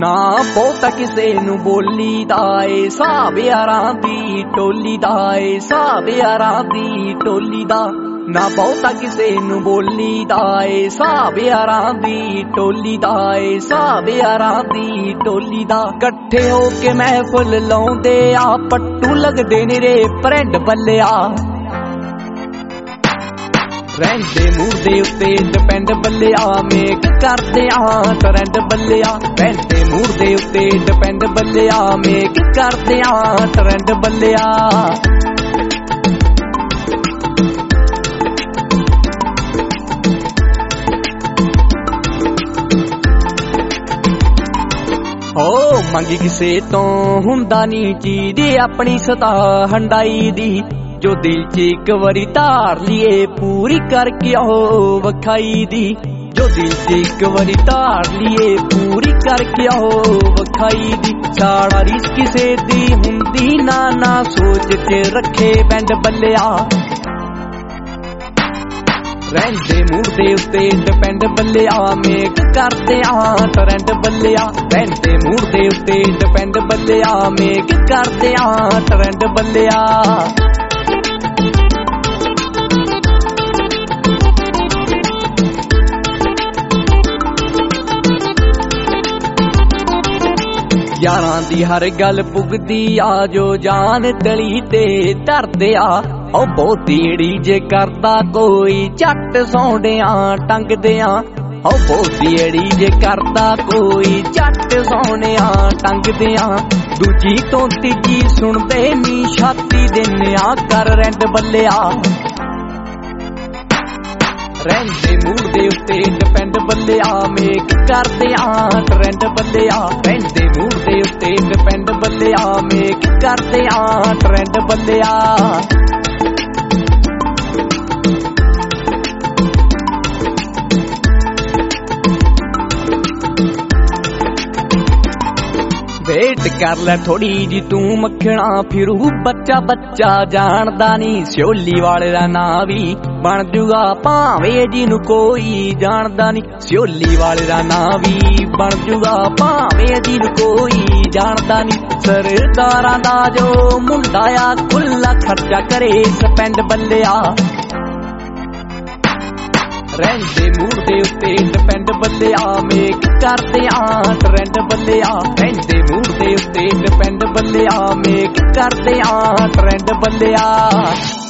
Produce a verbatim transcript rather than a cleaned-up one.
ना बहुता किसे नू बोली दा ए साहब यारां दी टोली दा ए साहब यारां दी टोली दा ना बहुता किसे नू बोली दा ए साहब यारां दी टोली दा ए साहब यारां दी टोली दा कट्ठे हो के महफिल लाउंदे आ पट्टू लगदे ने रे फ्रेंड बल्लिया रहिंदे मूड दे उत्ते डिपेंड बल्लिया मेक करदे आ ट्रेंड बल्लिया रहिंदे मूड दे उत्ते डिपेंड बल्लिया मेक करदे आ ट्रेंड बल्लिया हो मंगी किसे तो हुंदा नी चीज अपनी सता हंडाई दी जो दिल च एक वारी धार लिए पूरी करके हो वखाई दी जो दिल च एक वारी धार लिए पूरी करके हो वखाई दी साड़ा रिस किसे दी हुंदी ना ना सोच च रखे बैंड बल्लिया रहिंदे मूड दे उत्ते डिपेंड बल्लिया मेक करदे आ ट्रेंड बल्लिया रहिंदे मूड दे उत्ते डिपेंड बल्लिया मेक करदे आ ट्रेंड बल्लिया यारां दी हर गल पुगदी आ जो जान तली ते धरदे आ ओ बहुती अड़ी जे करदा कोई झट सौंडिया टंगदे आ ओ बहुती अड़ी जे करदा कोई झट सौनिया टंगदे आ दूजी तो तीजी सुनदे नी छाती देनिया कर रैंड बल्लिया रहिंदे मूड दे उत्ते डिपेंड बल्लिया मेक करदे आ ट्रेंड बल्लिया रहिंदे मूड दे उत्ते डिपेंड बल्लिया मेक करदे आ ट्रेंड बल्लिया वेट कर ले थोड़ी जी तू मक्खना फिरू बच्चा बच्चा जानदा नी सियोली वाले दा ना भी बन जूगा भावे जिनू कोई जानदा नी सियोली वाले दा ना भी बन जूगा भावे जिनू कोई जानदा नी सरदारां दा जो मुंडा आ खुला खर्चा करे स्पेंड बल्लिया रहिंदे मूड दे उत्ते डिपेंड बल्लिया मेक करदे आ ट्रेंड बल्लिया रहिंदे मूड दे उत्ते डिपेंड बल्लिया मेक करदे आ ट्रेंड बल्लिया।